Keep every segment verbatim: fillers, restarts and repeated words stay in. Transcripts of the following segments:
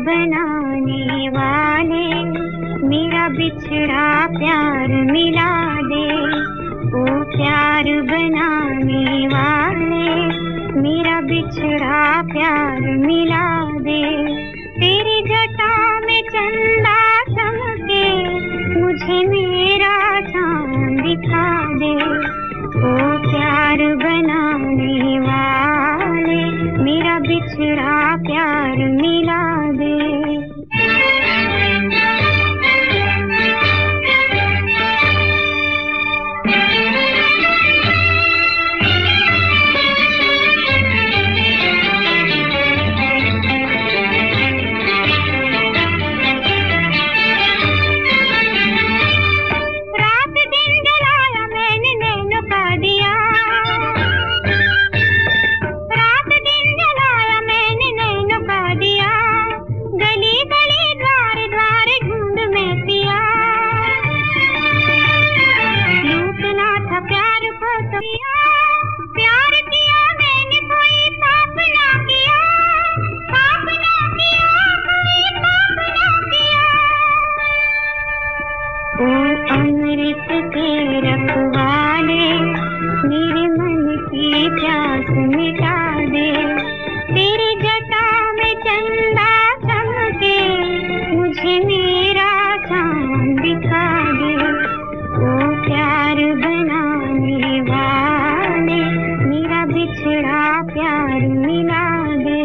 बनाने वाले मेरा बिछड़ा प्यार मिला दे। ओ प्यार बनाने वाले मेरा बिछड़ा प्यार मिला दे। तेरी जटा में चंदा चमके मुझे मेरा चांद दिखा दे। ओ प्यार बनाने वाले मेरा बिछड़ा प्यार मिला दे। अमृत के रखवाले मेरे मन की प्यास मिटा दे। तेरी जटा में चंदा चमके मुझे मेरा चांद दिखा दे। ओ प्यार बनाने वाले मेरा बिछड़ा प्यार मिला दे।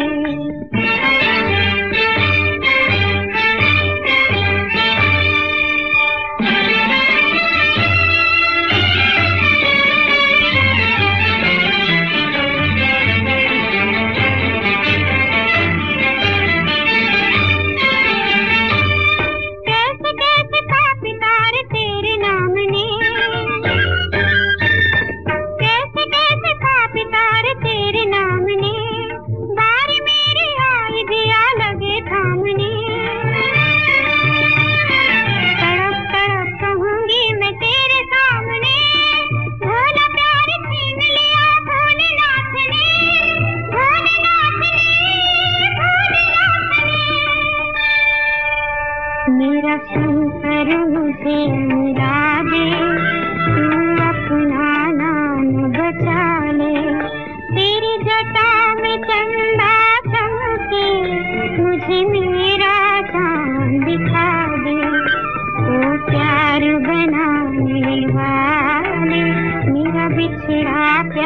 मेरा शंकर मुझे मिला दे। तू अपना नाम बचा ले। तेरी जटा में चंदा चमके मुझे मेरा चांद दिखा दे। ओ प्यार बनाने वाले मेरा बिछड़ा